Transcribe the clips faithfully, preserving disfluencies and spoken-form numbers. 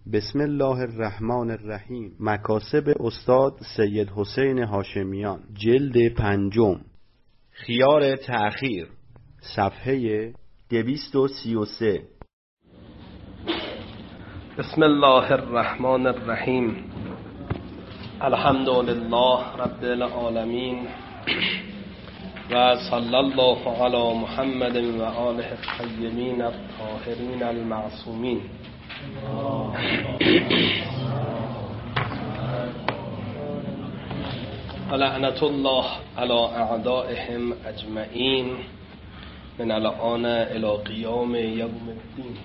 بسم الله الرحمن الرحیم. مکاسب استاد سید حسین هاشمیان، جلد پنجم، خیار تأخیر، صفحه دویست و سی و سه. بسم الله الرحمن الرحیم. الحمد لله رب العالمین و صلی الله علی محمد و آله الطیبین الطاهرین المعصومین. لعنت الله علی اعدائهم اجمعین من الان الی قیام یوم الدین.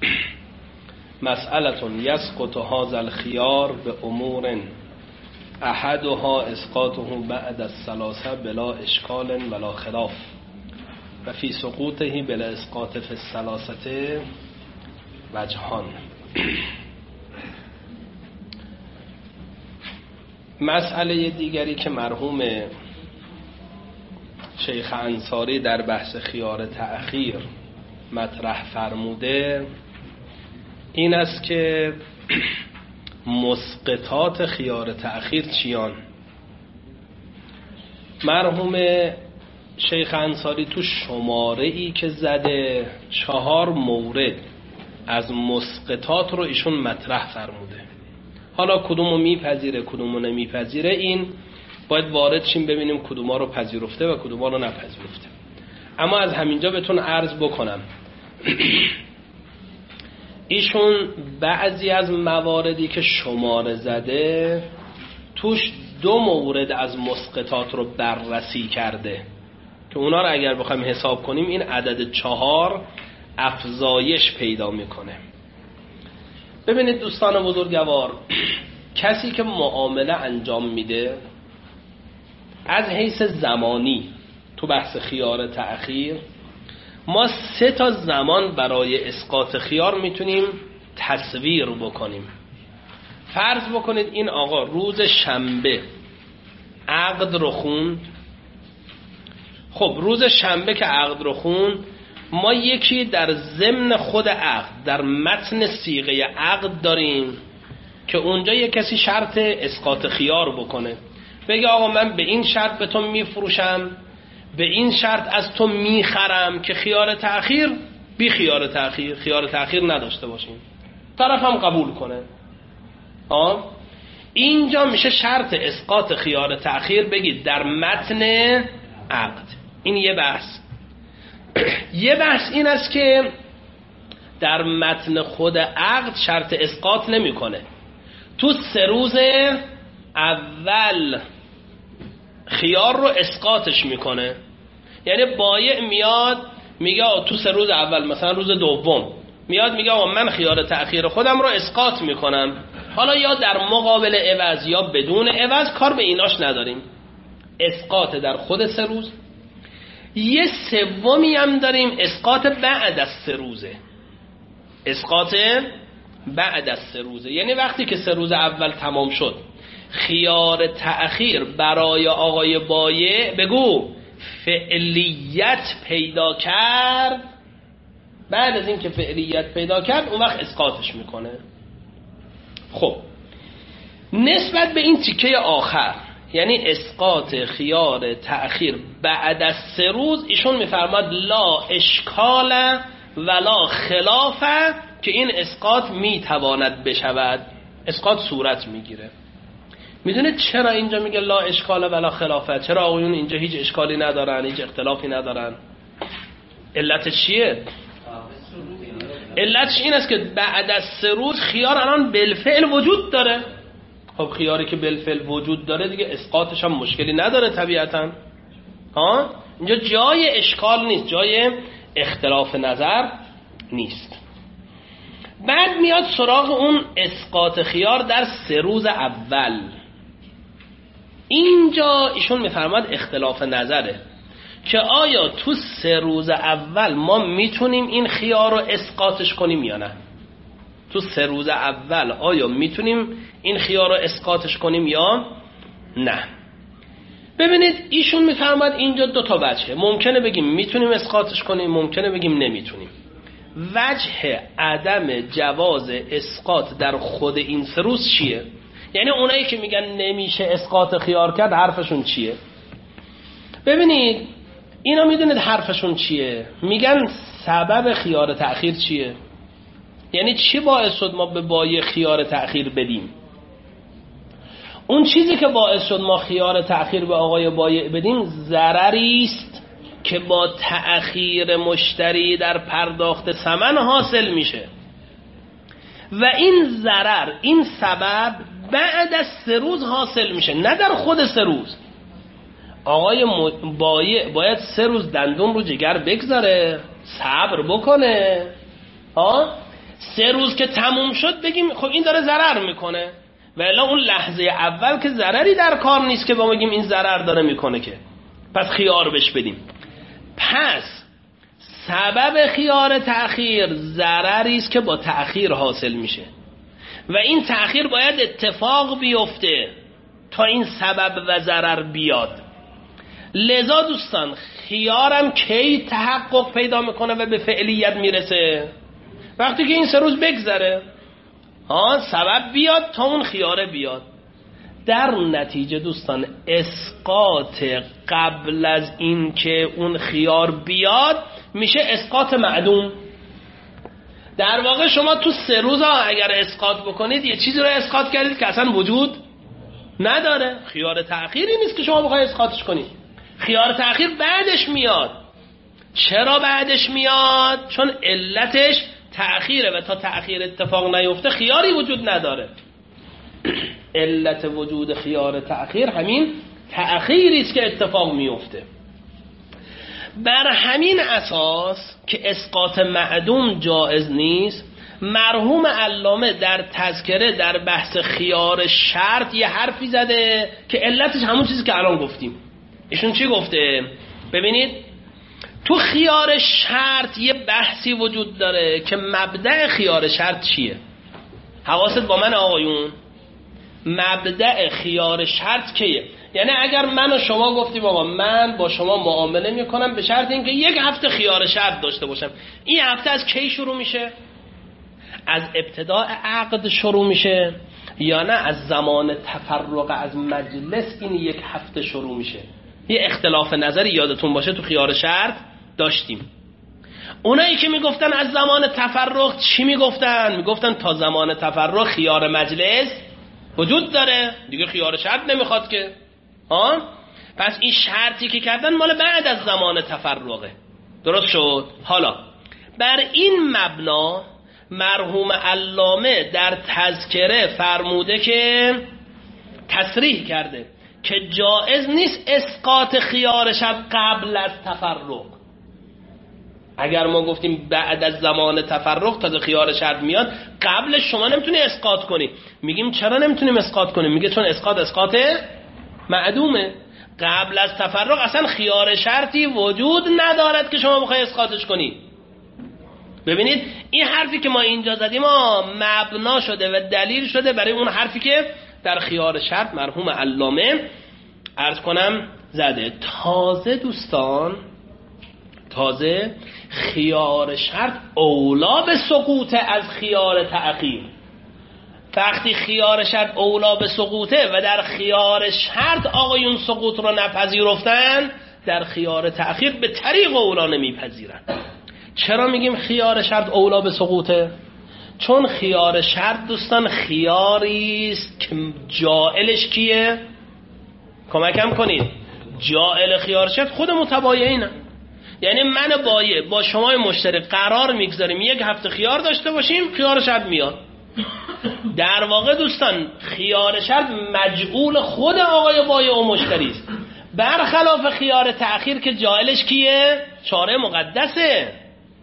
مسئله یسقط هذا الخيار بامور احدها اسقاطه بعد الثلاثه بلا اشکال ولا خلاف و فی سقوطه بلا اسقاط فی الثلاثه وجهان. مسئله دیگری که مرحوم شیخ انصاری در بحث خیار تأخیر مطرح فرموده این است که مسقطات خیار تأخیر چیان. مرحوم شیخ انصاری تو شماره ای که زده چهار مورد از مسقطات رو ایشون مطرح فرموده. حالا کدومو میپذیره کدومو نمیپذیره این باید وارد شیم ببینیم کدوما رو پذیرفته و کدوما رو نپذیرفته. اما از همینجا بهتون عرض بکنم ایشون بعضی از مواردی که شماره زده توش دو مورد از مسقطات رو بررسی کرده که اونا رو اگر بخوایم حساب کنیم این عدد چهار افزایش پیدا میکنه. ببینید دوستان بزرگوار، کسی که معامله انجام میده از حیث زمانی تو بحث خیار تأخیر ما سه تا زمان برای اسقاط خیار میتونیم تصویر بکنیم. فرض بکنید این آقا روز شنبه عقد رو خوند. خب روز شنبه که عقد رو خوند ما یکی در ضمن خود عقد در متن صیغه عقد داریم که اونجا یک کسی شرط اسقاط خیار بکنه، بگه آقا من به این شرط به تو میفروشم، به این شرط از تو میخرم که خیار تأخیر بی خیار تأخیر خیار تأخیر نداشته باشیم. طرف هم قبول کنه. آه؟ اینجا میشه شرط اسقاط خیار تأخیر بگید در متن عقد. این یه بحث. یه بحث این است که در متن خود عقد شرط اسقاط نمیکنه. تو سه روز اول خیار رو اسقاطش میکنه. یعنی بایع میاد میگه تو سه روز اول مثلا روز دوم میاد میگه آقا من خیار تأخیر خودم رو اسقاط میکنم. حالا یا در مقابل عوض یا بدون عوض کار به ایناش نداریم. اسقاط در خود سه روز. یه سومی هم داریم اسقاط بعد از سه روزه. اسقاط بعد از سه روزه یعنی وقتی که سه روز اول تمام شد خیار تأخیر برای آقای بایع بگو فعلیت پیدا کرد. بعد از این که فعلیت پیدا کرد اون وقت اسقاطش میکنه. خب نسبت به این تیکه آخر یعنی اسقاط خیار تأخیر بعد از سه روز ایشون میفرماد لا اشکال ولا خلاف که این اسقاط میتواند بشود. اسقاط صورت میگیره. میدونید چرا اینجا میگه لا اشکال ولا خلافه؟ چرا آقایون اینجا هیچ اشکالی ندارن، هیچ اختلافی ندارن؟ علتش چیه؟ علتش این است که بعد از سه روز خیار الان بالفعل وجود داره. خب خیاری که بالفعل وجود داره دیگه اسقاطش هم مشکلی نداره طبیعتا. ها اینجا جای اشکال نیست، جای اختلاف نظر نیست. بعد میاد سراغ اون اسقاط خیار در سه روز اول. اینجا ایشون میفرماد اختلاف نظره که آیا تو سه روز اول ما میتونیم این خیار رو اسقاطش کنیم یا نه. تو سه روز اول آیا میتونیم این خیار رو اسقاطش کنیم یا نه. ببینید ایشون میفرماد اینجا دو تا وجهه. ممکنه بگیم میتونیم اسقاطش کنیم، ممکنه بگیم نمیتونیم. وجه عدم جواز اسقاط در خود این سه روز چیه؟ یعنی اونایی که میگن نمیشه اسقاط خیار کرد حرفشون چیه؟ ببینید اینا میدونید حرفشون چیه؟ میگن سبب خیار تأخیر چیه؟ یعنی چی باعث شد ما به بایع خیار تأخیر بدیم؟ اون چیزی که باعث شد ما خیار تأخیر به آقای بایع بدیم ضرری است که با تأخیر مشتری در پرداخت ثمن حاصل میشه و این ضرر، این سبب بعد از سه روز حاصل میشه، نه در خود سه روز. آقای بایع باید سه روز دندون رو جگر بگذاره، صبر بکنه، ها سه روز که تموم شد بگیم خب این داره ضرر میکنه، و الا اون لحظه اول که ضرری در کار نیست که با بگیم این ضرر داره میکنه، که پس خیار بهش بدیم. پس سبب خیار تأخیر ضرری است که با تأخیر حاصل میشه و این تأخیر باید اتفاق بیفته تا این سبب و ضرر بیاد. لذا دوستان خیارم کی تحقق پیدا میکنه و به فعلیت میرسه؟ وقتی که این سه روز بگذره، ها سبب بیاد تا اون خیاره بیاد. در نتیجه دوستان اسقاط قبل از این که اون خیار بیاد میشه اسقاط معدوم. در واقع شما تو سه روز ها اگر اسقاط بکنید یه چیزی رو اسقاط کردید که اصلا وجود نداره. خیار تأخیری نیست که شما بخواید اسقاطش کنید. خیار تأخیر بعدش میاد. چرا بعدش میاد؟ چون علتش تأخیره و تا تأخیر اتفاق نیفته خیاری وجود نداره. علت وجود خیار تأخیر همین تأخیری است که اتفاق میفته. بر همین اساس که اسقاط معدوم جایز نیست، مرحوم علامه در تذکره در بحث خیار شرط یه حرفی زده که علتش همون چیزی که الان گفتیم. ایشون چی گفته؟ ببینید تو خیار شرط یه بحثی وجود داره که مبدأ خیار شرط چیه؟ حواست با من آقایون، مبدأ خیار شرط کیه؟ یعنی اگر من و شما گفتیم آقا من با شما معامله میکنم به شرط اینکه یک هفته خیار شرط داشته باشم، این هفته از کی شروع میشه؟ از ابتداء عقد شروع میشه یا نه از زمان تفرق از مجلس این یک هفته شروع میشه؟ یه اختلاف نظری یادتون باشه تو خیار شرط داشتیم. اونایی که میگفتن از زمان تفرق چی میگفتن؟ میگفتن تا زمان تفرق خیار مجلس وجود داره، دیگه خیار شرط نمیخواد که. ها؟ پس این شرطی که کردن مال بعد از زمان تفرقه. درست شد؟ حالا بر این مبنا مرحوم علامه در تذکره فرموده که تصریح کرده که جایز نیست اسقاط خیار شرط قبل از تفرق. اگر ما گفتیم بعد از زمان تفرق تازه خیار شرط میاد، قبلش شما نمیتونی اسقاط کنی. میگیم چرا نمیتونیم اسقاط کنیم؟ میگه چون اسقاط اسقاط معدومه. قبل از تفرق اصلا خیار شرطی وجود ندارد که شما بخوای اسقاطش کنی. ببینید این حرفی که ما اینجا زدیم ما مبنا شده و دلیل شده برای اون حرفی که در خیار شرط مرحوم علامه عرض کنم زده. تازه دوستان تازه خیار شرط اولا به سقوط از خیار تأخیر. وقتی خیار شرط اولا به سقوطه و در خیار شرط آقایون سقوط رو نپذیرفتن، در خیار تأخیر به طریق اولا نمیپذیرن. چرا میگیم خیار شرط اولا به سقوطه؟ چون خیار شرط دوستان خیاری است که جائلش کیه؟ کمکم کنید. جائل خیار شرط خود متبایعینه. یعنی من بایع با شما مشتری قرار میگذاریم یک هفته خیار داشته باشیم، خیار شرط میاد. در واقع دوستان خیار شرط مجعول خود آقای بایع و مشتری است، برخلاف خیار تأخیر که جائلش کیه؟ چاره مقدسه.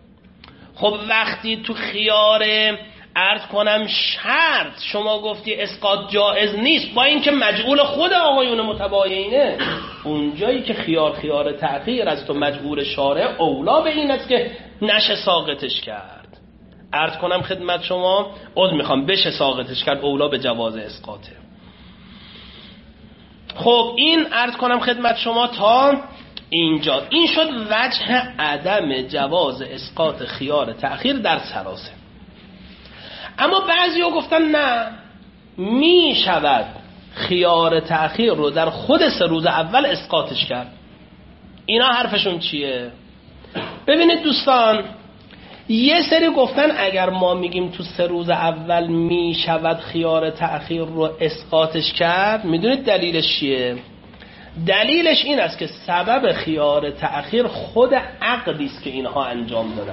خب وقتی تو خیار عرض کنم شرط شما گفتی اسقاط جائز نیست با اینکه مجعول خود آقایون متبایعینه، اونجایی که خیار خیار تأخیر از تو مجعول شارع اولا به این است که نشه ساقطش کرد. عرض کنم خدمت شما عذر میخوام بشه ساقطش کرد، اولا به جواز اسقاطه. خب این عرض کنم خدمت شما تا اینجا این شد وجه عدم جواز اسقاط خیار تأخیر در ثلاثه. اما بعضیا گفتن نه، می شود خیار تأخیر رو در خود سه روز اول اسقاطش کرد. اینا حرفشون چیه؟ ببینید دوستان، یه سری گفتن اگر ما میگیم تو سه روز اول می شود خیار تأخیر رو اسقاطش کرد، میدونید دلیلش چیه؟ دلیلش این است که سبب خیار تأخیر خود عقدی است که اینها انجام دادن.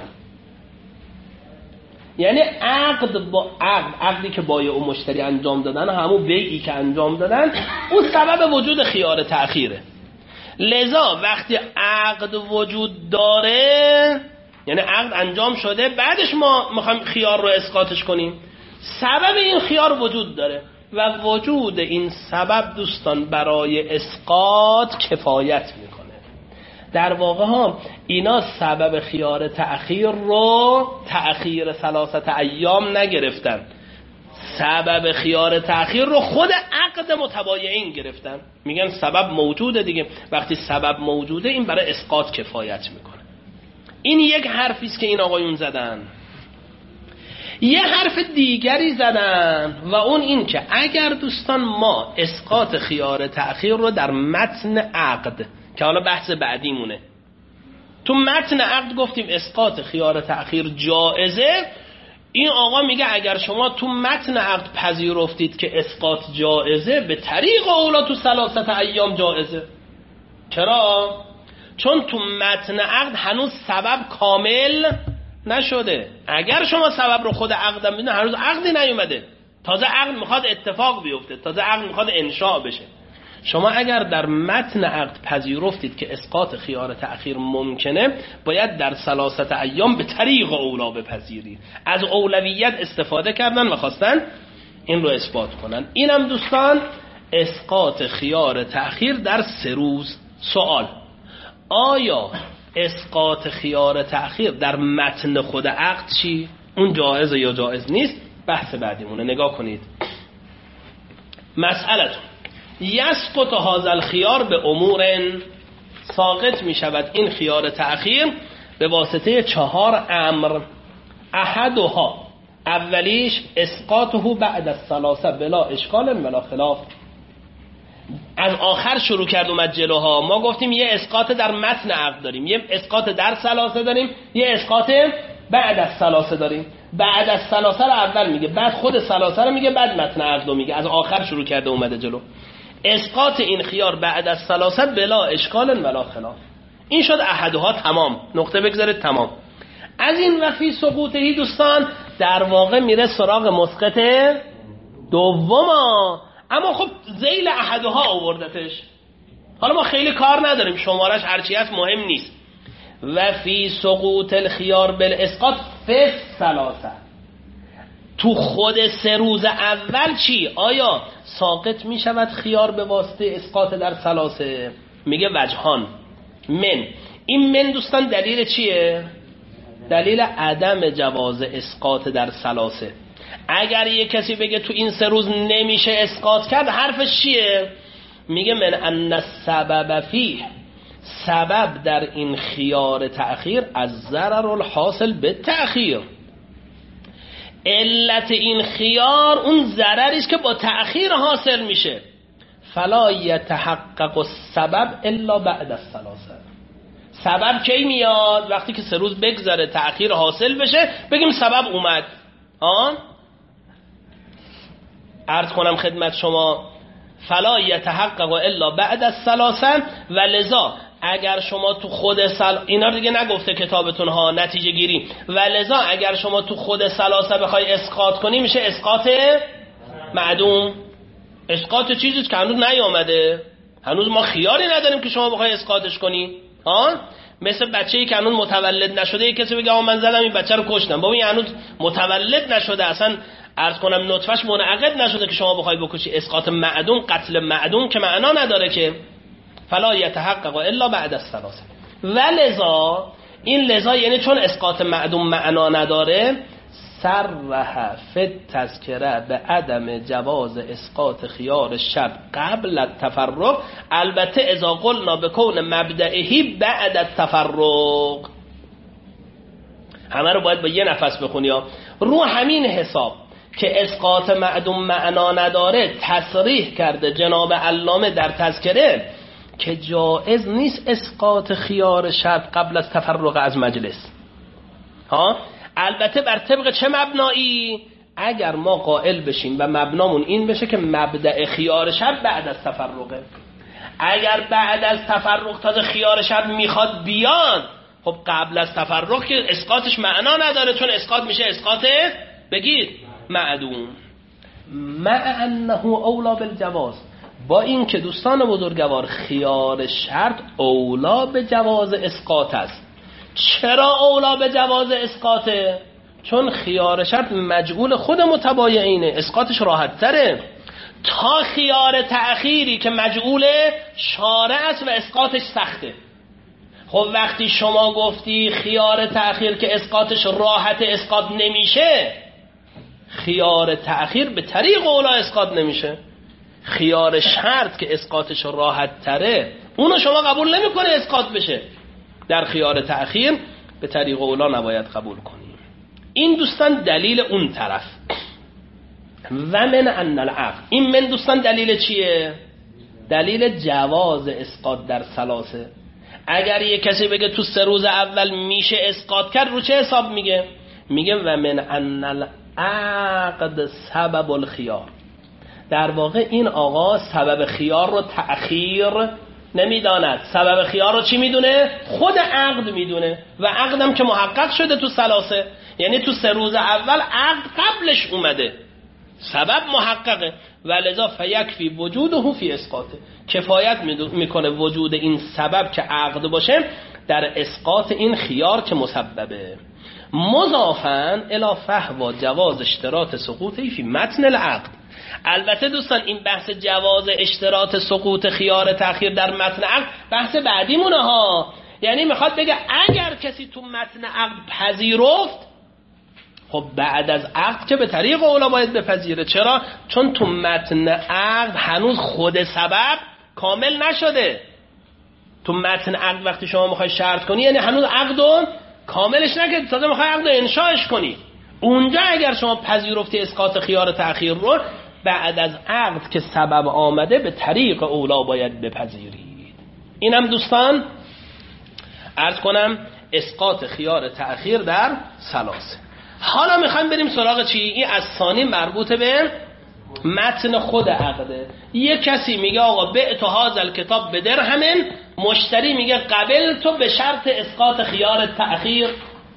یعنی عقد با عقد عقدی که بایع و مشتری انجام دادن، همون بیعی که انجام دادن، اون سبب وجود خیار تأخیره. لذا وقتی عقد وجود داره، یعنی عقد انجام شده، بعدش ما میخوایم خیار رو اسقاطش کنیم، سبب این خیار وجود داره و وجود این سبب دوستان برای اسقاط کفایت میکنه. در واقع ها اینا سبب خیار تأخیر رو تأخیر ثلاثت ایام نگرفتن، سبب خیار تأخیر رو خود عقد متبایعین گرفتن. میگن سبب موجوده دیگه، وقتی سبب موجوده این برای اسقاط کفایت میکنه. این یک حرفی است که این آقایون زدن. یه حرف دیگری زدن و اون این که اگر دوستان ما اسقاط خیار تأخیر رو در متن عقد، که حالا بحث بعدی مونه، تو متن عقد گفتیم اسقاط خیار تأخیر جائزه، این آقا میگه اگر شما تو متن عقد پذیرفتید که اسقاط جائزه، به طریق اولا تو ثلاثت ایام جائزه. چرا؟ چون تو متن عقد هنوز سبب کامل نشده. اگر شما سبب رو خود عقد ببینید، هنوز عقدی نیومده، تازه عقد میخواد اتفاق بیفته، تازه عقد میخواد انشاء بشه. شما اگر در متن عقد پذیرفتید که اسقاط خیار تأخیر ممکنه، باید در ثلاثت ایام به طریق اولا بپذیرید. از اولویت استفاده کردن و خواستن این رو اثبات کنن. اینم دوستان اسقاط خیار تأخیر در سه روز. سوال: آیا اسقاط خیار تأخیر در متن خود عقد چی؟ اون جایزه یا جایز نیست؟ بحث بعدیمونه. نگاه کنید. مسئلتون یسقط هذا الخیار به امور، ساقط می شود این خیار تأخیر به واسطه چهار امر. احدها، اولیش اسقاطه بعد الثلاثه بلا اشکال ولا خلاف. از آخر شروع کرد اومد جلوها. ما گفتیم یه اسقاط در متن عقد داریم، یه اسقاط در ثلاثه داریم، یه اسقاط بعد از ثلاثه داریم. بعد از ثلاثه رو اول میگه، بعد خود ثلاثه رو میگه، بعد متن عقد رو میگه. از آخر شروع کرده اومده جلو. اسقاط این خیار بعد از ثلاثه بلا اشکال ولا خلاف. این شد احدها. تمام، نقطه بگذارید. تمام. از این وفی سقوطهی دوستان در واقع میره سراغ مسقط دوما، اما خب ذیل احدها آوردتش. حالا ما خیلی کار نداریم، شمارش هرچی هست مهم نیست. و فی سقوط الخیار بالاسقاط فی ثلاثه، تو خود سه روز اول چی؟ آیا ساقط می شود خیار به واسطه اسقاط در ثلاثه؟ میگه وجهان. من، این من دوستان دلیل چیه؟ دلیل عدم جواز اسقاط در ثلاثه. اگر یک کسی بگه تو این سه روز نمیشه اسقاط کرد، حرفش چیه؟ میگه من ان السبب فیه، سبب در این خیار تأخیر از ضرر الحاصل به تأخیر. علت این خیار اون ضرری است که با تأخیر حاصل میشه. فلا یتحقق السبب الا بعد الثلاثه. سبب کی میاد؟ وقتی که سه روز بگذره تأخیر حاصل بشه، بگیم سبب اومد. آن عرض کنم خدمت شما فلا یتحقق الا بعد الثلاثه. و لذا اگر شما تو خود سل اینا دیگه نگفته کتابتون ها، نتیجه گیری. و لذا اگر شما تو خود ثلاثه بخوای اسقاط کنی، میشه اسقاط معدوم. اسقاط چیزی که هنوز نیامده، هنوز ما خیاری نداریم که شما بخوای اسقاطش کنی. ها، مثل بچه‌ای که هنوز متولد نشده، یک کسی بگه آقا من زدم این بچه رو کشتم، بابا این هنوز متولد نشده، اصلا عرض کنم نطفه‌اش منعقد نشده که شما بخوای بکشی. اسقاط معدوم، قتل معدوم که معنا نداره که. فلا یتحقق الا بعد الثلاثه. و لذا، این لذا یعنی چون اسقاط معدوم معنا نداره، صرح فی التذکره به عدم جواز اسقاط خیار شرط قبل التفرق، البته اذا قلنا بکون مبدئهی بعد التفرق. همه رو باید با یه نفس بخونی ها. رو همین حساب که اسقاط معدوم معنا نداره تصریح کرده جناب علامه در تذکره که جائز نیست اسقاط خیار شرط قبل از تفرق از مجلس. ها البته بر طبق چه مبنایی؟ اگر ما قائل بشیم و مبنامون این بشه که مبدأ خیار شرط بعد از تفرقه، اگر بعد از تفرق تازه خیار شرط میخواد بیان، خب قبل از تفرق که اسقاطش معنا نداره، چون اسقاط میشه اسقاط بگید معدوم. مع انه اولا بالجواز، با این که دوستان بزرگوار خیار شرط اولا به جواز اسقاط است. چرا اولا به جواز اسقاطه؟ چون خیار شرط مجعول خود متبایعینه، اسقاطش راحت تره تا خیار تأخیری که مجعول شارع است و اسقاطش سخته. خب وقتی شما گفتی خیار تأخیر که اسقاطش راحت اسقاط نمیشه، خیار تأخیر به طریق اولا اسقاط نمیشه. خیار شرط که اسقاطش راحت تره اونو شما قبول نمیکنه اسقاط بشه، در خیار تأخیر به طریق اولا نباید قبول کنیم. این دوستان دلیل اون طرف. و من ان العقد، این من دوستان دلیل چیه؟ دلیل جواز اسقاط در ثلاثه. اگر یک کسی بگه تو سه روز اول میشه اسقاط کرد، رو چه حساب میگه؟ میگه و من ان العقد سبب الخیار. در واقع این آقا سبب خیار رو تأخیر نمیداند، سبب خیار رو چی میدونه؟ خود عقد میدونه، و عقدم که محقق شده تو ثلاثه، یعنی تو سه روز اول عقد قبلش اومده، سبب محققه، ولذا فیکفی وجوده فی اسقاطه، کفایت میکنه وجود این سبب که عقد باشه در اسقاط این خیار که مسببه. مضافاً الی فحوا جواز اشتراط سقوطی فی متن العقد. البته دوستان این بحث جواز اشتراط سقوط خیار تأخیر در متن عقد بحث بعدیمونه ها، یعنی میخواد بگه اگر کسی تو متن عقد پذیرفت، خب بعد از عقد که به طریق اولا باید بپذیره. چرا؟ چون تو متن عقد هنوز خود سبب کامل نشده. تو متن عقد وقتی شما میخوای شرط کنی یعنی هنوز عقدو کاملش نکردی، تازه میخوای عقدو انشاش کنی. اونجا اگر شما پذیرفتی اسقاط خیار تأخیر رو، بعد از عقد که سبب آمده به طریق اولا باید بپذیرید. اینم دوستان عرض کنم اسقاط خیار تأخیر در ثلاثه. حالا میخوایم بریم سراغ چی؟ این از ثانی مربوط به متن خود عقده. یک کسی میگه آقا بعت هذا الکتاب به درهم، مشتری میگه قبل تو به شرط اسقاط خیار تأخیر،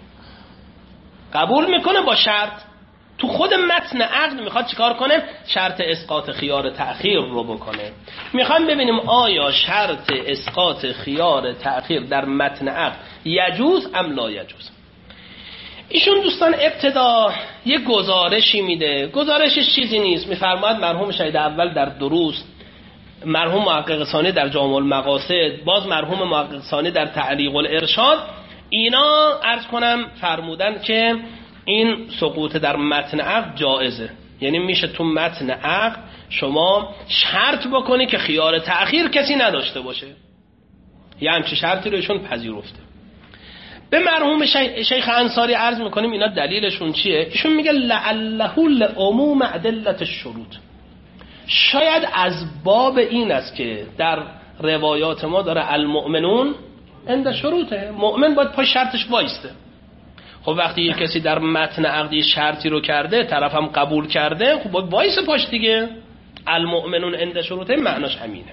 قبول میکنه با شرط. تو خود متن عقد میخواد چیکار کنه؟ شرط اسقاط خیار تأخیر رو بکنه. میخوایم ببینیم آیا شرط اسقاط خیار تأخیر در متن عقد یجوز ام لا یجوز. ایشون دوستان ابتدا یه گزارشی میده، گزارشش چیزی نیست، میفرماید مرحوم شهید اول در دروس، مرحوم محقق ثانی در جامع المقاصد، باز مرحوم محقق ثانی در تعلیق الارشاد، اینا عرض کنم فرمودن که این سقوط در متن عقد جائزه. یعنی میشه تو متن عقد شما شرط بکنی که خیار تأخیر کسی نداشته باشه، یه همچه شرطی رو ایشون پذیرفته. به مرحوم شیخ انصاری عرض میکنیم اینا دلیلشون چیه؟ ایشون میگه لعله لعموم ادله الشروط، شاید از باب این است که در روایات ما داره المؤمنون عند شروطه، مؤمن باید پای شرطش وایسته. خب وقتی یک کسی در متن عقدی شرطی رو کرده، طرفم قبول کرده، خب باید وایسه پاش دیگه. المؤمنون عند شروطه معناش همینه.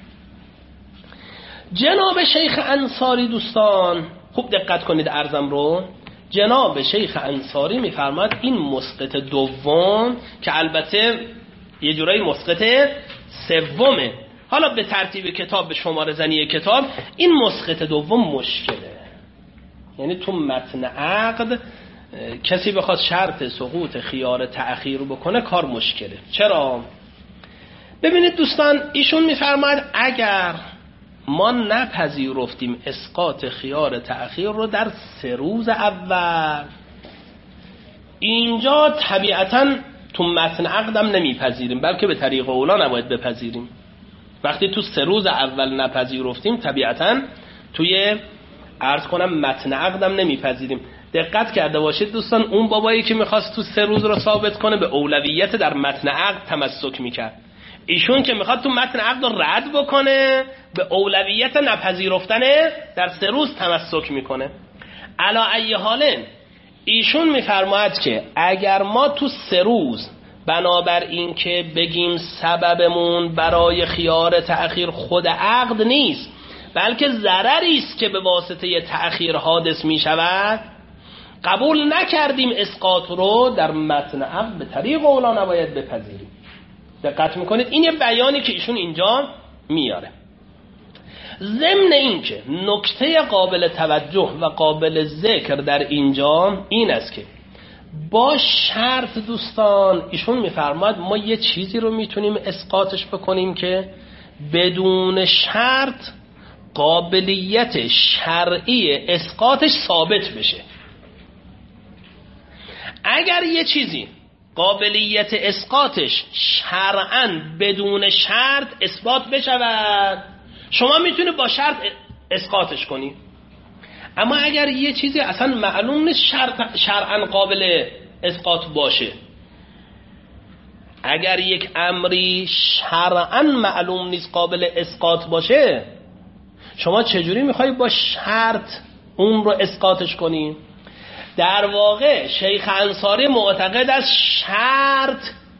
جناب شیخ انصاری دوستان خوب دقت کنید عرضم رو، جناب شیخ انصاری میفرماد این مسقط دوم که البته یه جورایی مسقط سومه، حالا به ترتیب کتاب به شماره زنی کتاب این مسقط دوم مشکله. یعنی تو متن عقد کسی بخواد شرط سقوط خیار تأخیر رو بکنه کار مشکله. چرا؟ ببینید دوستان ایشون میفرماید اگر ما نپذیرفتیم اسقاط خیار تأخیر رو در سه روز اول، اینجا طبیعتاً تو متن عقدم نمیپذیریم، بلکه به طریق اولا نباید بپذیریم. وقتی تو سه روز اول نپذیرفتیم طبیعتاً توی عرض کنم متن عقدم نمیپذیریم. دقت کرده باشید دوستان، اون بابایی که میخواست تو سه روز رو ثابت کنه به اولویت در متن عقد تمسک میکرد. ایشون که میخواد تو متن عقد رو رد بکنه به اولویت نپذیرفتن در سه روز تمسک میکنه. علی ای حالن ایشون میفرماید که اگر ما تو سه روز بنابر این که بگیم سببمون برای خیار تأخیر خود عقد نیست، بلکه ضرری است که به واسطه تأخیر حادث می شود، قبول نکردیم اسقاط رو در متن عقد به طریق اولا نباید بپذیریم. دقت میکنید این یه بیانی که ایشون اینجا میاره. ضمن این که نکته قابل توجه و قابل ذکر در اینجا این است که با شرط دوستان ایشون میفرماید ما یه چیزی رو میتونیم اسقاطش بکنیم که بدون شرط قابلیت شرعی اسقاطش ثابت بشه. اگر یه چیزی قابلیت اسقاطش شرعاً بدون شرط اثبات بشود، شما میتونه با شرط اسقاطش کنی. اما اگر یه چیزی اصلا معلوم نیست شرعاً قابل اسقاط باشه، اگر یک امری شرعاً معلوم نیست قابل اسقاط باشه، شما چجوری میخوای با شرط اون رو اسقاطش کنی؟ در واقع شیخ انصاری معتقد است شرط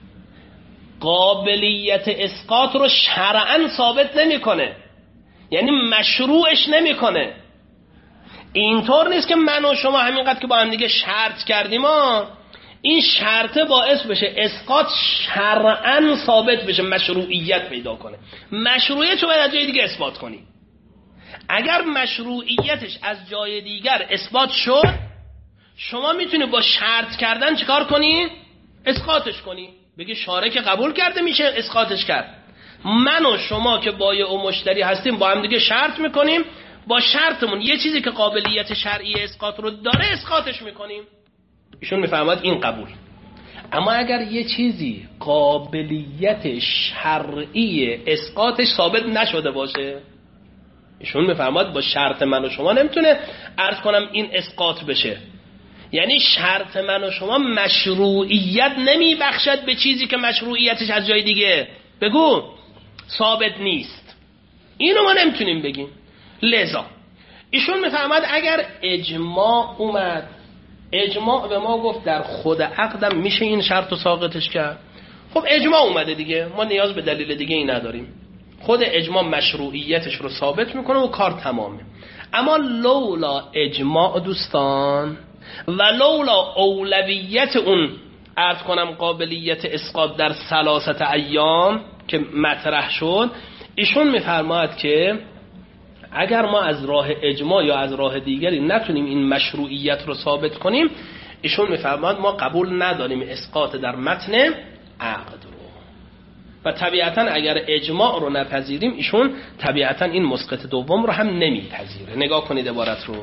قابلیت اسقاط رو شرعاً ثابت نمیکنه، یعنی مشروعش نمیکنه. اینطور نیست که من و شما همینقدر که با هم دیگه شرط کردیم ها این شرط باعث بشه اسقاط شرعاً ثابت بشه، مشروعیت پیدا کنه. مشروعیت رو باید از جای دیگه اثبات کنی. اگر مشروعیتش از جای دیگر اثبات شد، شما میتونی با شرط کردن چیکار کنی؟ اسقاطش کنی. بگی شارع که قبول کرده میشه اسقاطش کرد. من و شما که بایع و مشتری هستیم با هم دیگه شرط میکنیم، با شرطمون یه چیزی که قابلیت شرعی اسقاط رو داره اسقاطش میکنیم. ایشون میفهمد این قبول. اما اگر یه چیزی قابلیت شرعی اسقاطش ثابت نشده باشه، ایشون میفهمد با شرط من و شما نمیتونه عرض کنم این اسقاط بشه. یعنی شرط من و شما مشروعیت نمیبخشد به چیزی که مشروعیتش از جای دیگه بگو ثابت نیست. اینو ما نمیتونیم بگیم. لذا ایشون میفهمد اگر اجماع اومد، اجماع به ما گفت در خود عقدم میشه این شرط رو ساقطش کرد، خب اجماع اومده دیگه، ما نیاز به دلیل دیگه ای نداریم. خود اجماع مشروعیتش رو ثابت میکنه و کار تمامه. اما لولا اجماع دوستان و لولا اولویت اون عرض کنم قابلیت اسقاط در ثلاثت ایام که مطرح شد، ایشون میفرماید که اگر ما از راه اجماع یا از راه دیگری نتونیم این مشروعیت رو ثابت کنیم، ایشون میفرماید ما قبول نداریم اسقاط در متن عقد رو. و طبیعتا اگر اجماع رو نپذیریم، ایشون طبیعتا این مسقط دوم رو هم نمیپذیره. نگاه کنید عبارت رو.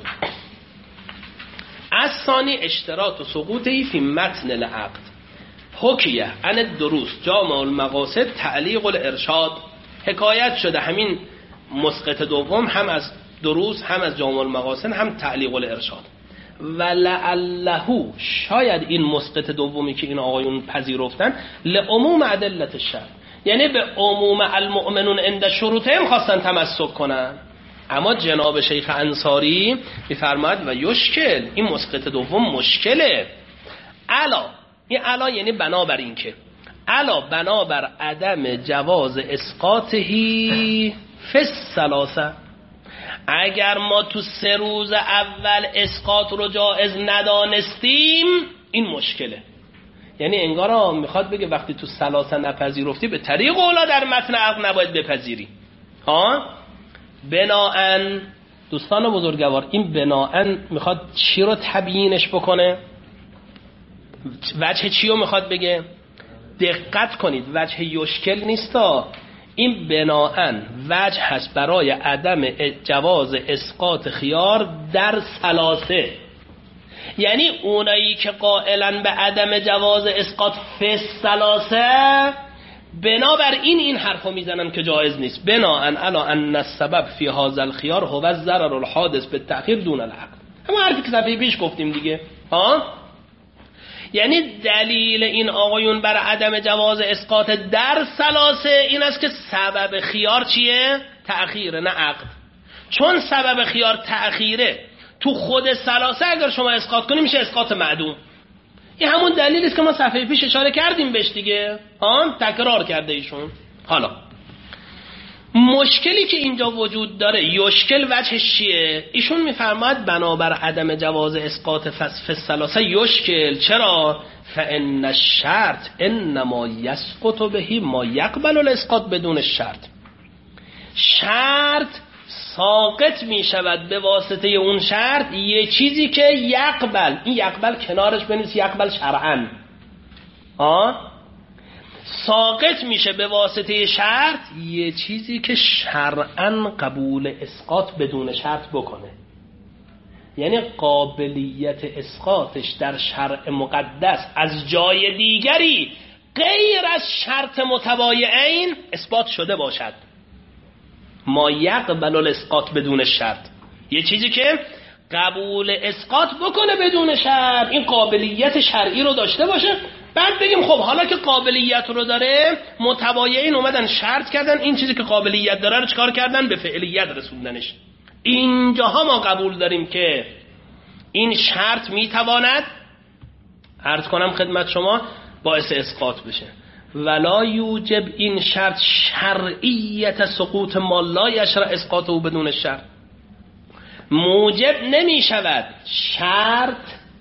از ثانی اشتراط و سقوطی فی متن العقد حکیه عن الدروس جامع المقاصد تعلیق الارشاد. حکایت شده همین مسقط دوم هم از دروس، هم از جامع المقاصد، هم تعلیق الارشاد. ولعله شاید این مسقط دومی که این آقایون پذیرفتن لعموم ادلت الشرع، یعنی به عموم المؤمنون عند شروطهم خواستن تمسک کنن. اما جناب شیخ انصاری میفرماید و یشکل، این مسقط دوم مشکله. علا، این علا یعنی بنابر این که علا بنابر عدم جواز اسقاطهی فی الثلاثه، اگر ما تو سه روز اول اسقاط رو جائز ندانستیم این مشکله. یعنی انگار میخواد بگه وقتی تو ثلاثه نپذیرفتی به طریق اولا در متن عقد نباید بپذیری. ها بناءن دوستان بزرگوار، این بناءن میخواد چی رو تبیینش بکنه؟ وجه چی رو میخواد بگه؟ دقت کنید، وجه یشکل نیستا، این بناءن وجه هست برای عدم جواز اسقاط خیار در ثلاثه. یعنی اونایی که قائلن به عدم جواز اسقاط فی الثلاثه بنابر این این حرفو میزنن که جایز نیست، بناءً علی ان السبب فی هذا الخيار هو الضرر الحادث بالتأخیر دون العقد. همون حرفی که صفحه پیش گفتیم دیگه ها. یعنی دلیل این آقایون بر عدم جواز اسقاط در ثلاثه این است که سبب خیار چیه؟ تأخیره، نه عقد. چون سبب خیار تأخیره تو خود ثلاثه اگر شما اسقاط کنی میشه اسقاط معدوم. این همون دلیلی است که ما صفحه پیش اشاره کردیم بهش دیگه ها، تکرار کرده ایشون. حالا مشکلی که اینجا وجود داره، یشکل وجهش چیه؟ ایشون میفرماید بنابر عدم جواز اسقاط فسف الثلاثه یشکل. چرا؟ فان الشرط انما یسقط بهی ما یقبل الاسقاط بدون الشرط. شرط ساقط می شود به واسطه اون شرط یه چیزی که یقبل، این یقبل کنارش بنویس یقبل شرعاً، آه ساقط میشه به واسطه شرط یه چیزی که شرعاً قبول اسقاط بدون شرط بکنه. یعنی قابلیت اسقاطش در شرع مقدس از جای دیگری غیر از شرط متبایعین اثبات شده باشد. ما یقبل الاسقاط بدون شرط، یه چیزی که قبول اسقاط بکنه بدون شرط، این قابلیت شرعی رو داشته باشه. بعد بگیم خب حالا که قابلیت رو داره، متبایعین اومدن شرط کردن این چیزی که قابلیت داره رو چکار کردن؟ به فعلیت رسوندنش. اینجاها ما قبول داریم که این شرط میتواند، عرض کنم خدمت شما، باعث اسقاط بشه. ولا یوجب این شرط شرعیت سقوط ما لا یشرع اسقاطه بدون شرط. موجب نمی شود شرط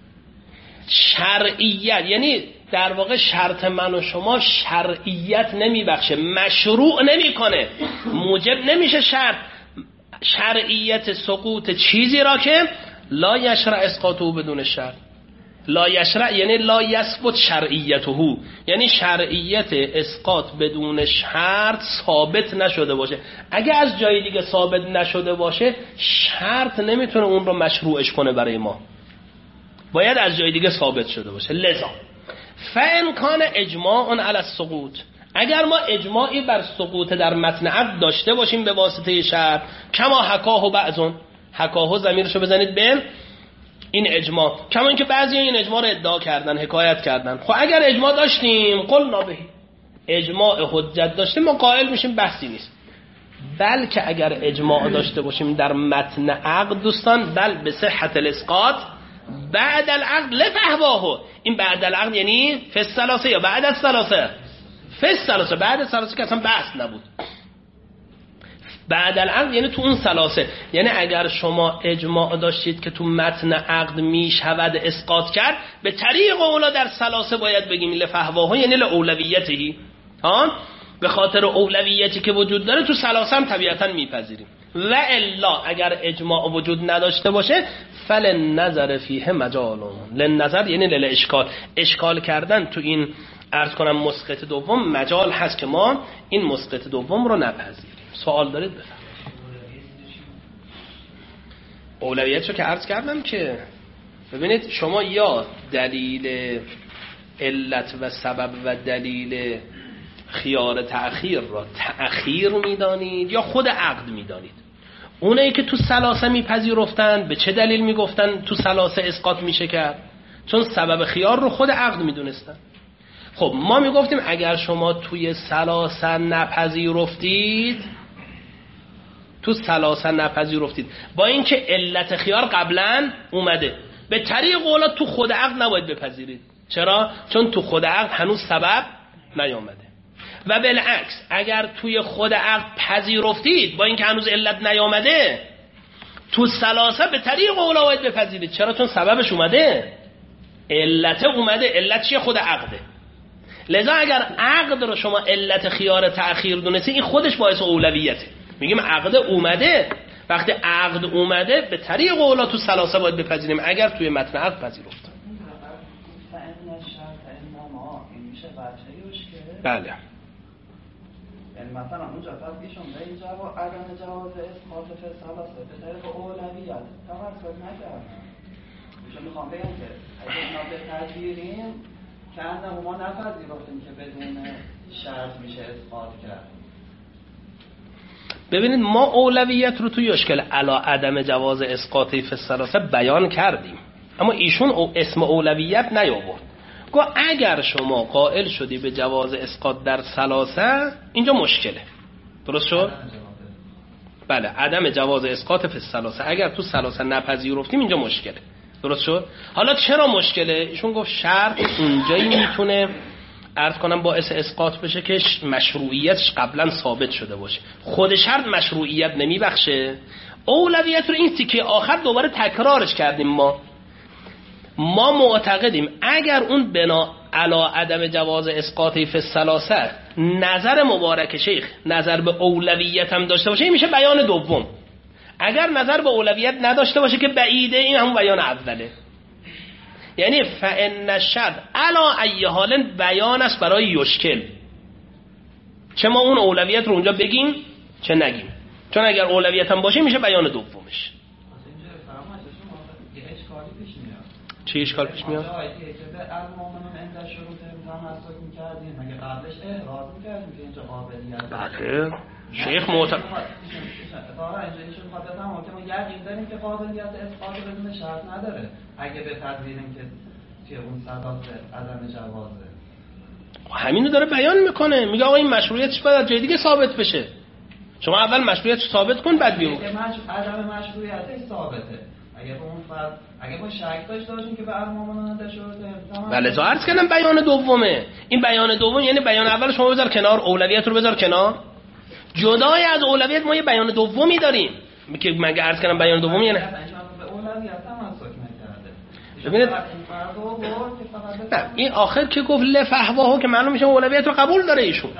شرعیت، یعنی در واقع شرط من و شما شرعیت نمی بخشه، مشروع نمی کنه، موجب نمیشه شرط شرعیت سقوط چیزی را که لا یشرع اسقاطه بدون شرط. لا یشرع یعنی لا یثبت شرعیته، یعنی شرعیت اسقاط بدون شرط ثابت نشده باشه. اگه از جای دیگه ثابت نشده باشه شرط نمیتونه اون رو مشروعش کنه برای ما، باید از جای دیگه ثابت شده باشه. لذا فان کان اجماع علی السقوط، اگر ما اجماعی بر سقوط در متن عقد داشته باشیم به واسطه شرط، کما حکاه بعضون، حکاه ضمیرشو بزنید به این اجماع، کما اینکه بعضی این اجماع رو ادعا کردن، حکایت کردن. خب اگر اجماع داشتیم قلنا به، اجماع حجت داشتیم، ما قائل میشیم بحثی نیست. بلکه اگر اجماع داشته باشیم در متن عقد دوستان، بل به صحت الاسقاط بعد العقد لفهواه، این بعد العقد یعنی فی الثلاثه یا بعد از ثلاثه؟ فی الثلاثه، بعد از ثلاثه که اصلا بحث نبود. بعد العقد یعنی تو اون ثلاثه، یعنی اگر شما اجماع داشتید که تو متن عقد میشود اسقاط کرد، به طریق اولا در ثلاثه باید بگیم لفهواه یعنی لاولویته، ها، به خاطر اولویتی که وجود داره تو ثلاثه هم طبیعتا میپذیریم. و الا اگر اجماع وجود نداشته باشه فللنظر فیه مجال، للنظر یعنی للاشکال، اشکال کردن تو این عرض کنم مسقط دوم مجال هست که ما این مسقط دوم رو نپذیریم. سوال دارید بفرمایید. اولویت رو که عرض کردم که ببینید شما یا دلیل علت و سبب و دلیل خیار تأخیر را تأخیر میدانید یا خود عقد میدانید. اونایی که تو ثلاثه میپذیرفتن به چه دلیل میگفتن تو ثلاثه اسقاط میشه کرد؟ چون سبب خیار رو خود عقد میدونستن. خب ما میگفتیم اگر شما توی ثلاثه نپذیرفتید، تو ثلاثه نپذیرفتید با اینکه علت خیار قبلا اومده، به طریق اولا تو خود عقد نباید بپذیرید. چرا؟ چون تو خود عقد هنوز سبب نیامده. و بالعکس اگر توی خود عقد پذیرفتید با اینکه هنوز علت نیامده، تو ثلاثه به طریق اولا باید بپذیرید. چرا؟ چون سببش اومده، علت اومده. علت چیه؟ خود عقده. لذا اگر عقد رو شما علت خیار تأخیر دونستی، این خودش باعث اولویته. میگیم عقد اومده، وقتی عقد اومده به طریق اولا تو ثلاثه باید بپذیریم اگر توی متن عقد پذیرفت. بله. یعنی مثلا اونجا تصدیشون به این جواب عدم جواز اسقاط فی ثلاثه به طریق اولویت توسط نکرد. چون میخوام بگم که اگه اینا بپذیریم که اندم ما نپذیرفتیم که بدون شرط میشه اسقاط کرد. ببینید ما اولویت رو توی اشکال علا عدم جواز اسقاطی فی الثلاثه بیان کردیم، اما ایشون او اسم اولویت نیاورد. گفت اگر شما قائل شدی به جواز اسقاط در ثلاثه اینجا مشکله. درست شد؟ بله، عدم جواز اسقاط فی الثلاثه، اگر تو ثلاثه نپذیرفتیم اینجا مشکله. درست شد؟ حالا چرا مشکله؟ ایشون گفت شرط اونجایی میتونه عرض کنم باعث اسقاط بشه که مشروعیتش قبلا ثابت شده باشه. خود شرط مشروعیت نمیبخشه. اولویت رو این تیکه آخر دوباره تکرارش کردیم. ما ما معتقدیم اگر اون بنا علا عدم جواز اسقاطی فی الثلاثه نظر مبارک شیخ نظر به اولویت هم داشته باشه، این میشه بیان دوم. اگر نظر به اولویت نداشته باشه که بعیده، این همون بیان اوله. یعنی فإن الشرط علا ای حال بیان است برای یشکل، چه ما اون اولویت رو اونجا بگیم چه نگیم، چون اگر اولویت هم باشه میشه بیان دومش. چه اشکال پیش میاد؟ بله شیخ معتقد یقین داریم که قابلیت اسقاط بدون شرط نداره اگه بپذیریم که توی اون ثلاثه عدم جوازه. همینو داره بیان میکنه، میگه آقا این مشروعیتش باید جای دیگه ثابت بشه. شما اول مشروعیتش ثابت کن بعد بیرون. عدم مشروعیتش ثابته. اگه اون فرض اگه ما شک داشته باشیم که به ارمامون نده شده، بله تو عرض کردم بیان دومه. این بیان دوم یعنی بیان اول شما بذار کنار، اولویت رو بذار کنار. جدای از اولویت ما یه بیان دومی داریم که مگه عرض کردم بیان دومی یعنی ببینید نه این آخر که گفت لفحواهو که معلوم میشه اولویت رو قبول داره ایشون.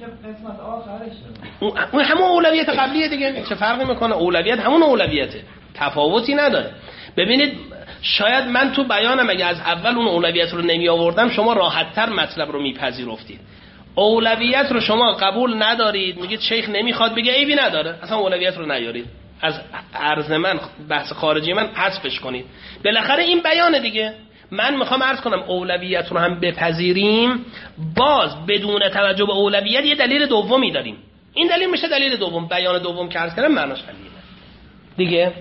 اون همون اولویت قبلیه دیگه، چه فرقی میکنه؟ اولویت همون اولویته، تفاوتی نداره. ببینید شاید من تو بیانم اگه از اول اون اولویت رو نمی آوردم شما راحت‌تر مطلب رو میپذیرفتید. اولویت رو شما قبول ندارید، میگید شیخ نمیخواد بگه عیبی نداره، اصلا اولویت رو نیارید، از عرض من بحث خارجی من حذفش کنید. بالاخره این بیانه دیگه. من میخوام عرض کنم اولویت رو هم بپذیریم، باز بدون توجه به اولویت یه دلیل دومی داریم. این دلیل میشه دلیل دوم، بیان دوم که عرض کردم معناش همینه دیگه. اسقاط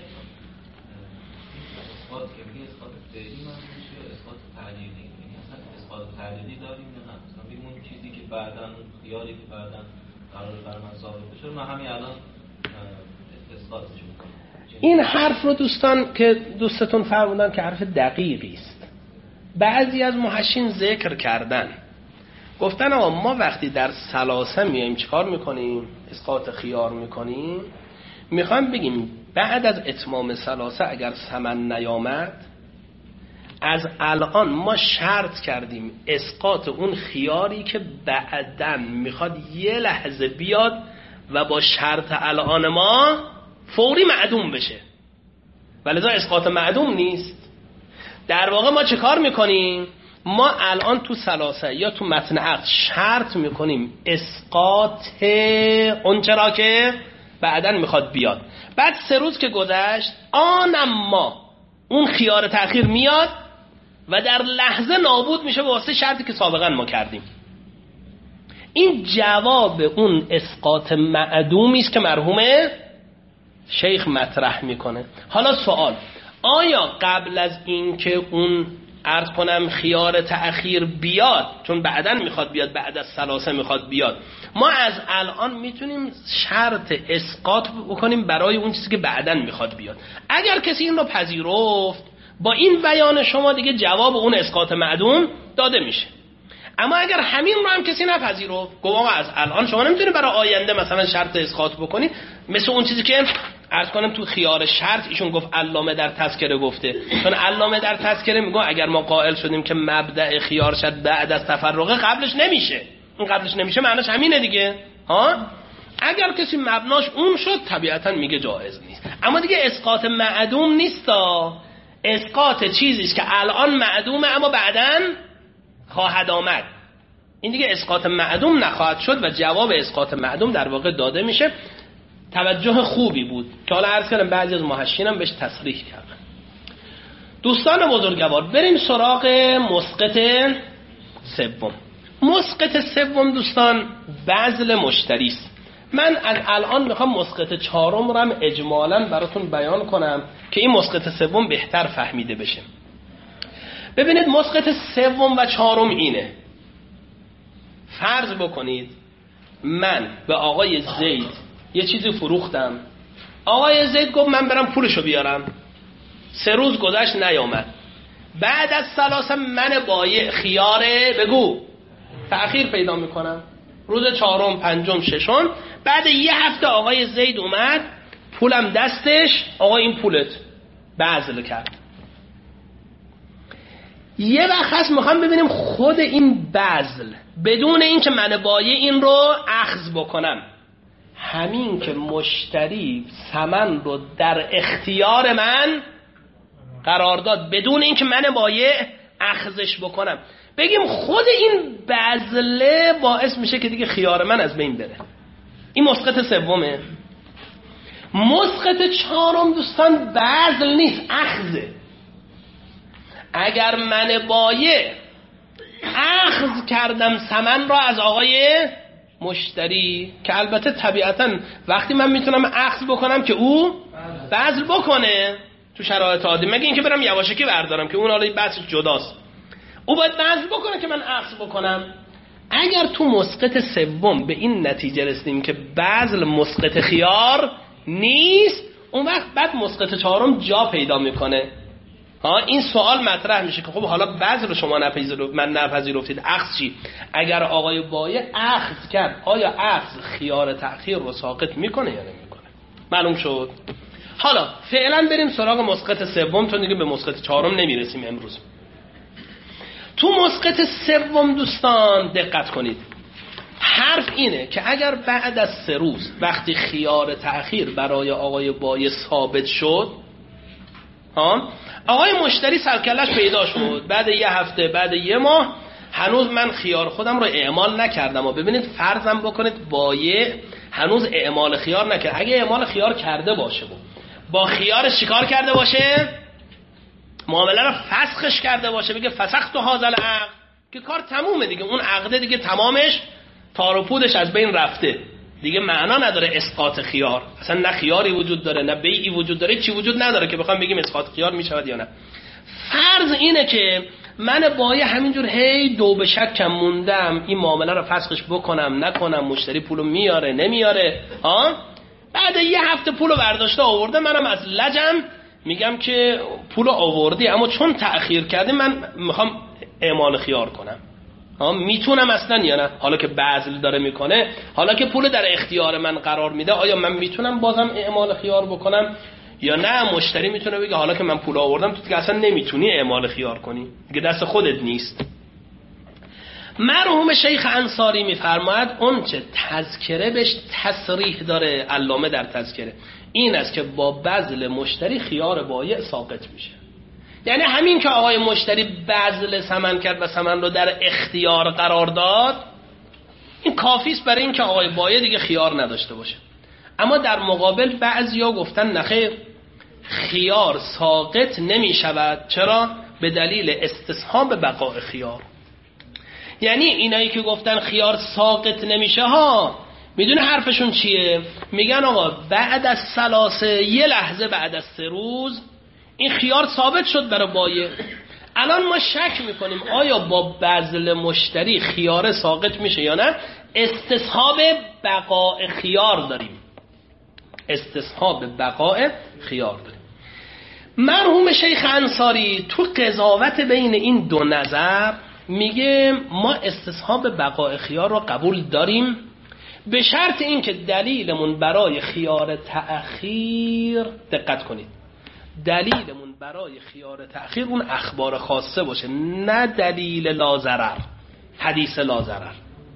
که میگه اسقاط فعلی میشه، اسقاط تعلیلی. یعنی اصلا اسقاط تعلیلی داریم یا نه؟ مثلا بگیم اون چیزی که بعداً خیاری که بعداً قرار بر من ثابت بشه ما همین الان اسقاطش میکنیم. این حرف رو دوستان که دوستتون فرمودن که حرف دقیقی است. بعضی از محشین ذکر کردن، گفتن آقا ما وقتی در ثلاثه میایم چیکار میکنیم؟ اسقاط خیار میکنیم. میخوام بگیم بعد از اتمام ثلاثه اگر ثمن نیامد، از الان ما شرط کردیم اسقاط اون خیاری که بعدن میخواد یه لحظه بیاد و با شرط الان ما فوری معدوم بشه، ولذا اسقاط معدوم نیست. در واقع ما چه کار میکنیم؟ ما الان تو ثلاثه یا تو متن عقد شرط میکنیم اسقاط اون چرا که بعدن میخواد بیاد. بعد سه روز که گذشت آنم ما اون خیار تأخیر میاد و در لحظه نابود میشه به واسطه شرطی که سابقا ما کردیم. این جواب اون اسقاط معدومی است که مرحوم شیخ مطرح میکنه. حالا سوال، آیا قبل از این که اون عرض کنم خیار تأخیر بیاد، چون بعدن میخواد بیاد، بعد از ثلاثه میخواد بیاد، ما از الان میتونیم شرط اسقاط بکنیم برای اون چیزی که بعدن میخواد بیاد؟ اگر کسی این رو پذیرفت، با این بیان شما دیگه جواب اون اسقاط معدوم داده میشه. اما اگر همین رو هم کسی نپذیرفت، گواه از الان شما نمیتونید برای آینده مثلا شرط اسقاط بکنید، مثل اون چیزی که عرض کنم تو خیار شرط ایشون گفت علامه در تذکره گفته، چون علامه در تذکره میگه اگر ما قائل شدیم که مبدأ خیار شد بعد از تفرقه، قبلش نمیشه. این قبلش نمیشه معناش همینه دیگه ها. اگر کسی مبناش اون شد طبیعتا میگه جایز نیست. اما دیگه اسقاط معدوم نیستا، اسقاط چیزیست که الان معدومه اما بعدن خواهد آمد. این دیگه اسقاط معدوم نخواهد شد و جواب اسقاط معدوم در واقع داده میشه. توجه خوبی بود که حالا عرض کردم بعضی از محشین هم بهش تصریح کردن. دوستان بزرگوار بریم سراغ مسقط سوم. مسقط سوم دوستان بذل مشتری است. من از الان میخوام مسقط چهارم رو هم اجمالاً براتون بیان کنم که این مسقط سوم بهتر فهمیده بشه. ببینید مسقط سوم و چهارم اینه. فرض بکنید من به آقای زید یه چیزی فروختم، آقای زید گفت من برم پولشو بیارم، سه روز گذشت نیامد، بعد از ثلاثه من بایع خیاره بگو تأخیر پیدا میکنم، روز چهارم پنجم ششم، بعد یه هفته آقای زید اومد پولم دستش، آقا این پولت بذل کرد. یه وقت هست میخوام ببینیم خود این بذل بدون این که من بایع این رو اخذ بکنم، همین که مشتری ثمن رو در اختیار من قرار داد بدون این که من بایع اخذش بکنم، بگیم خود این بذله باعث میشه که دیگه خیار من از بین بره. این مسقط سومه. مسقط چهارم دوستان بذل نیست، اخذه. اگر من بایع اخذ کردم ثمن را از آقای مشتری، که البته طبیعتا وقتی من میتونم اخذ بکنم که او بذل بکنه تو شرایط عادی، مگه اینکه برم یواشکی بردارم که اون حالا بحث جداست، او باید بذل بکنه که من اخذ بکنم. اگر تو مسقط سوم به این نتیجه رسیدیم که بذل مسقط خیار نیست، اون وقت بعد مسقط چهارم جا پیدا میکنه. ها این سوال مطرح میشه که خب حالا بذل شما نپذیرفتید، من نپذیرفتید، اخذ چی؟ اگر آقای بایع اخذ کرد، آیا اخذ خیار تأخیر رو ساقط میکنه یا نمیکنه؟ معلوم شد. حالا فعلا بریم سراغ مسقط سوم، چون دیگه به مسقط چهارم نمیرسیم امروز. تو مسقط سوم دوستان دقت کنید، حرف اینه که اگر بعد از سه روز وقتی خیار تأخیر برای آقای بایع ثابت شد، ها آقای مشتری سرکلش پیدا شد، بعد یه هفته بعد یه ماه هنوز من خیار خودم رو اعمال نکردم، و ببینید فرضم بکنید بایع هنوز اعمال خیار نکرد. اگه اعمال خیار کرده باشه بود با خیارش چیکار کرده باشه؟ معامله رو فسخش کرده باشه، بگه فسخت و هازل عقد، که کار تمومه دیگه، اون عقده دیگه تمامش تار و پودش از بین رفته، دیگه معنا نداره اسقاط خیار، اصلا نه خیاری وجود داره نه بیعی وجود داره، چی وجود نداره که بخوام بگیم اسقاط خیار میشود یا نه. فرض اینه که من بایع همینجور هی دو به شکم موندم این معامله رو فسخش بکنم نکنم، مشتری پولو میاره نمیاره، ها بعد یه هفته پولو برداشته آورده، منم از لجم میگم که پولو آوردی اما چون تأخیر کردی من میخوام اعمال خیار کنم. ها میتونم اصلا یا نه؟ حالا که بذل داره میکنه، حالا که پول در اختیار من قرار میده، آیا من میتونم بازم اعمال خیار بکنم یا نه؟ مشتری میتونه بگه حالا که من پول آوردم تو دیگه اصلا نمیتونی اعمال خیار کنی، دیگه دست خودت نیست. مرحوم شیخ انصاری میفرماید اون چه تذکره بهش تصریح داره علامه در تذکره این است که با بذل مشتری خیار بایع ساقط میشه. یعنی همین که آقای مشتری بذل ثمن کرد و ثمن رو در اختیار قرار داد، این کافی است برای این که آقای بایع دیگه خیار نداشته باشه. اما در مقابل بعضیا گفتن نخیر، خیار ساقط نمی شود. چرا؟ به دلیل استصحاب بقاء خیار. یعنی اینایی که گفتن خیار ساقط نمیشه ها، میدونه حرفشون چیه؟ میگن آقا بعد از ثلاثه، یه لحظه بعد از سه روز این خیار ثابت شد برای بایع. الان ما شک میکنیم آیا با بذل مشتری خیار ساقط میشه یا نه؟ استصحاب بقاء خیار داریم، استصحاب بقاء خیار داریم. مرحوم شیخ انصاری تو قضاوت بین این دو نظر میگه ما استصحاب بقاء خیار رو قبول داریم به شرط این که دلیلمون برای خیار تأخیر، دقت کنید، دلیلمون برای خیار تأخیر اون اخبار خاصه باشه، نه دلیل لازرر، حدیث لازرر.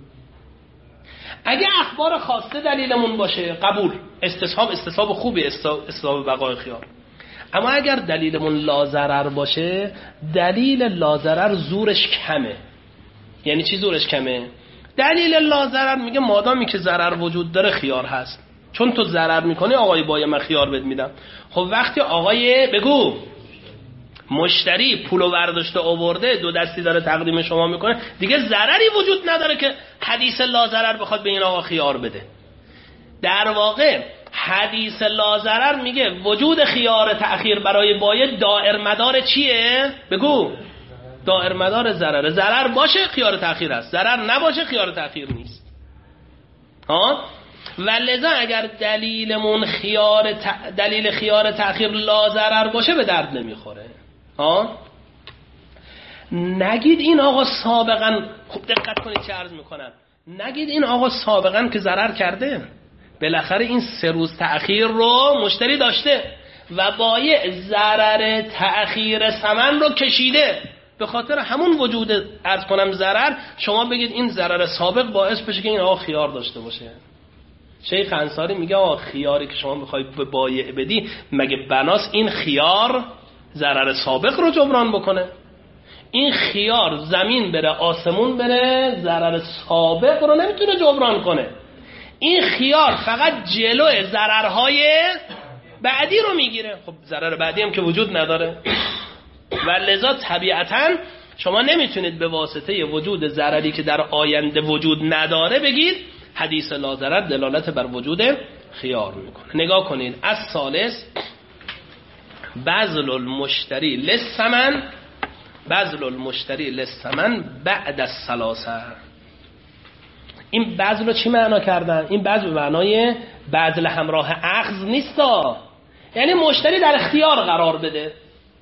اگه اخبار خاصه دلیلمون باشه قبول، استصحاب استصحاب خوبی، استصحاب بقاء خیار. اما اگر دلیلمون لازرر باشه، دلیل لازرر زورش کمه. یعنی چی زورش کمه؟ دلیل لازرر میگه مادامی که ضرر وجود داره خیار هست، چون تو ضرر میکنی آقای بایع من خیار بهت میدم. خب وقتی آقای بگو مشتری پولو برداشته آورده دو دستی داره تقدیم شما میکنه، دیگه ضرری وجود نداره که حدیث لا ضرر بخواد به این آقا خیار بده. در واقع حدیث لا ضرر میگه وجود خیار تأخیر برای بایع دائر مدار چیه؟ بگو. دائر مدار ضرر. ضرر باشه خیار تأخیر است، ضرر نباشه خیار تأخیر نیست. ها؟ و لذا اگر دلیلمون خیار ت... دلیل خیار تأخیر لا ضرر باشه به درد نمیخوره. ها؟ نگید این آقا سابقا، خوب دقت کنید چه عرض میکنم، نگید این آقا سابقا که ضرر کرده، بالاخره این سه روز تأخیر رو مشتری داشته و بایع ضرر تأخیر ثمن رو کشیده، به خاطر همون وجود عرض کنم ضرر شما بگید این ضرر سابق باعث بشه که این آقا خیار داشته باشه. شیخ انصاری میگه آقا خیاری که شما بخوای به بایع بدی مگه بناس این خیار ضرر سابق رو جبران بکنه؟ این خیار زمین بره آسمون بره ضرر سابق رو نمیتونه جبران کنه. این خیار فقط جلوی ضررهای بعدی رو میگیره. خب ضرر بعدی هم که وجود نداره و لذا طبیعتاً شما نمیتونید به واسطه وجود ضرری که در آینده وجود نداره بگید حدیث لا ضرر دلالت بر وجود خیار میکنه. نگاه کنید. از ثالث بذل المشتری للثمن، بذل المشتری للثمن بعد الثلاثه. این بذل رو چی معنا کردن؟ این بذل به معنای بذل همراه اخذ نیستا، یعنی مشتری در اختیار قرار بده،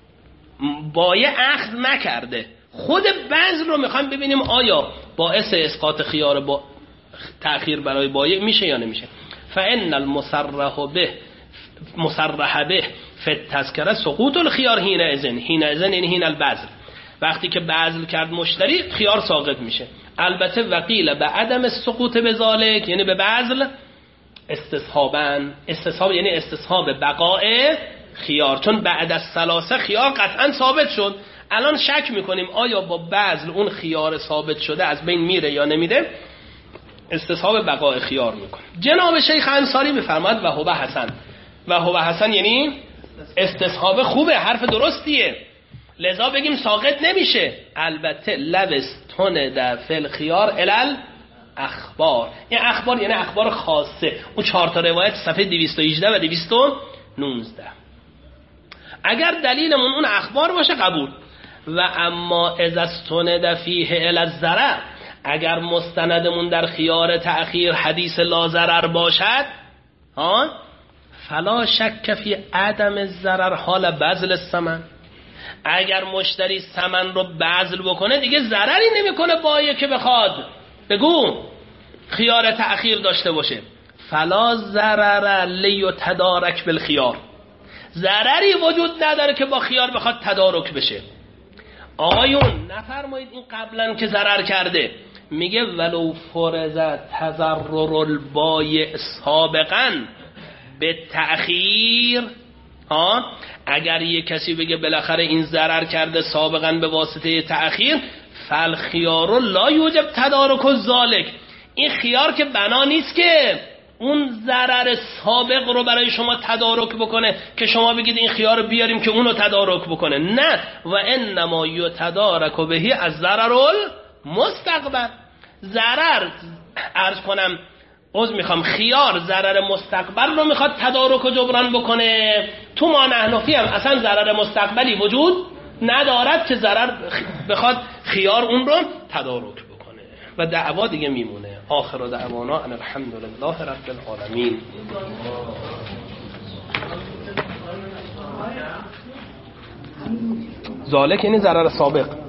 بایع اخذ نکرده. خود بذل رو میخوایم ببینیم آیا باعث اسقاط خیار با تأخیر برای بایع میشه یا نمیشه. فان المصرح به مصرح به فی التذکره سقوط الخیار حین اذن، حین اذن یعنی حین البذل، وقتی که بذل کرد مشتری خیار ساقط میشه. البته وقیل به عدم سقوط به ذالک یعنی به بذل استصحابا، استصحاب یعنی استصحاب بقاء خیار، چون بعد از ثلاثه خیار قطعا ثابت شد. الان شک میکنیم آیا با بذل اون خیار ثابت شده از بین میره یا نمیره، استصحاب بقاء خیار میکنه. جناب شیخ انصاری میفرماد و هو حسن، و هو حسن یعنی استصحاب خوبه، حرف درستیه، لذا بگیم ساقط نمیشه. البته لوستون در فل خیار الال اخبار، این اخبار یعنی اخبار خاصه، اون چهار تا روایت صفحه دویست و هجده و دویست و نوزده. اگر دلیلمون اون اخبار باشه قبول. و اما اذا استند فیه الی الضرر، اگر مستندمون در خیار تأخیر حدیث لا ضرر باشد، ها فلا شک فی عدم الضرر حال بذل الثمن. اگر مشتری ثمن رو بذل بکنه دیگه ضرری نمیکنه بایع که بخواد بگو خیار تأخیر داشته باشه. فلا ضرر لیتدارک بالخیار، ضرری وجود نداره که با خیار بخواد تدارک بشه. آقایون نفرمایید این قبلا که ضرر کرده، میگه ولو فرض تضرر البایع سابقا به تأخیر، ها اگر یک کسی بگه بالاخره این ضرر کرده سابقا به واسطه تأخیر، فالخیار لا یوجب تدارک الذالک، این خیار که بنا نیست که اون ضرر سابق رو برای شما تدارک بکنه که شما بگید این خیار رو بیاریم که اونو تدارک بکنه. نه، و انما یتدارک بهی از ضرر المستقبل، ضرر عرض کنم عذر میخوام خیار ضرر مستقبل رو میخواد تدارک و جبران بکنه. تو ما نحنفی هم اصلا ضرر مستقبلی وجود ندارد که ضرر بخواد خیار اون رو تدارک بکنه و دعوا دیگه میمونه. آخر دعوانا ان الحمدلله رب العالمین. ذالک یعنی ضرر سابق.